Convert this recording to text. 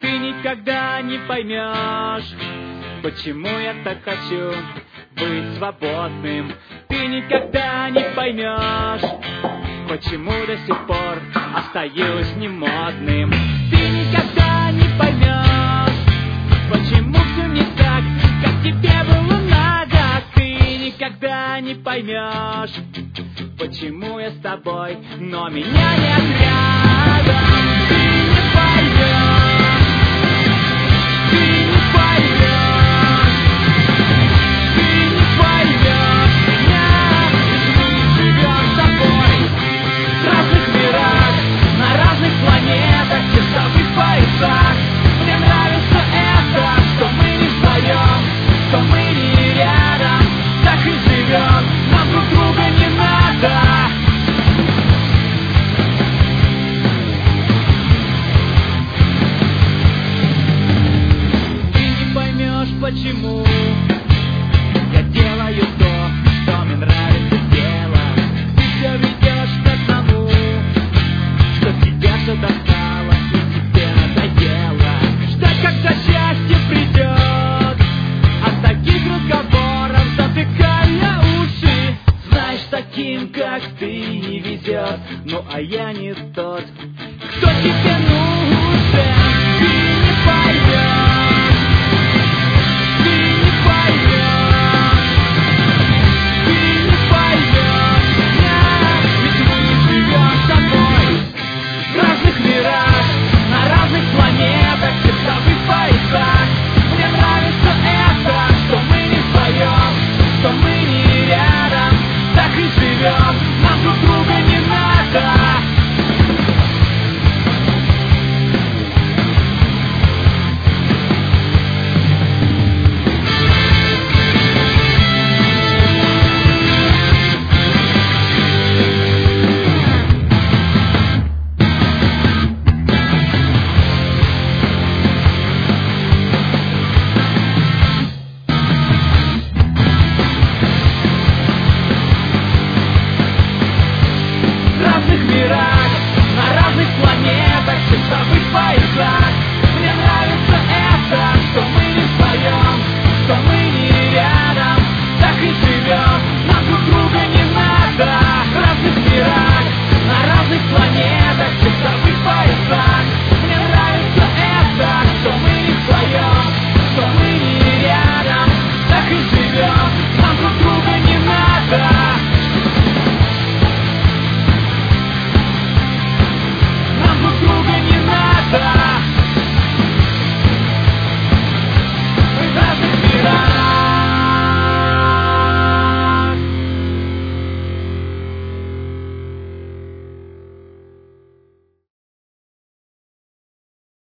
Ты никогда не поймешь, почему я так хочу быть свободным. Ты никогда не поймешь, почему до сих пор остаюсь немодным. Ты никогда не поймешь, почему все не так, как тебе было надо. Ты никогда не поймешь, почему я с тобой, но меня нет рядом. Ты не поймешь, ты не поймешь, ты не поймешь меня. Мы живем с тобой в разных мирах, на разных планетах, в часовых поясах. Мне нравится это, что мы не вдвоем, что мы не рядом, так и живем, нам друг друга не надо. Почему я делаю то, что мне нравится делать? Ты все ведешь к одному, что тебя что достало и тебе надоело. Ждать, когда счастье придет, от таких разговоров затыкая уши. Знаешь, таким, как ты, не везет, ну а я не тот, кто тебе нужен. Ты не поймешь,